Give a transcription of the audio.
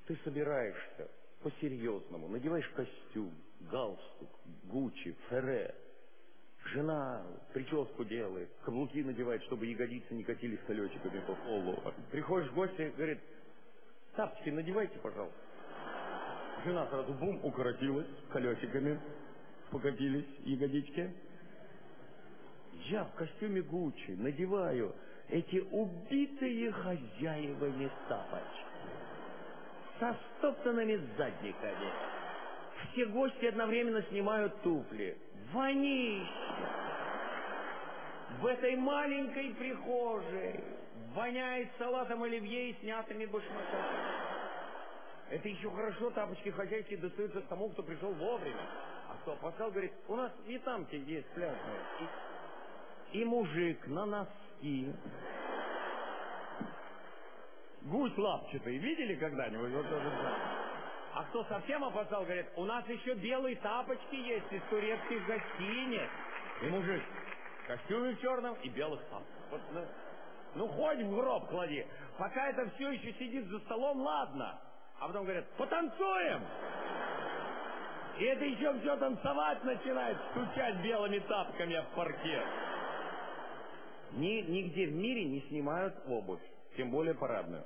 Ты собираешься по-серьезному, надеваешь костюм, галстук, Гуччи, Ферре. Жена прическу делает, каблуки надевает, чтобы ягодицы не катились колечиками по полу. Приходишь в гости, говорит: тапочки надевайте, пожалуйста. Жена сразу бум, укоротилась, колесиками покатились ягодички. Я в костюме Гуччи надеваю эти убитые хозяевами тапочки со стоптанными задниками. Все гости одновременно снимают туфли. Вонище! В этой маленькой прихожей воняет салатом оливье и снятыми башмаками. Это еще хорошо, тапочки хозяйские достаются тому, кто пришел вовремя. А кто опоздал, говорит: у нас вьетнамки есть пляжные. И мужик на носки. Гусь лапчатый. Видели когда-нибудь? Вот это. А кто совсем опоздал, говорит: у нас еще белые тапочки есть из турецких гостиниц. И мужик в костюме в черном и белых тапках. Вот, ну хоть в гроб клади. Пока это все еще сидит за столом, ладно. А потом говорят: потанцуем! И это еще все танцевать начинает, стучать белыми тапками об паркет. Нигде в мире не снимают обувь, тем более парадную.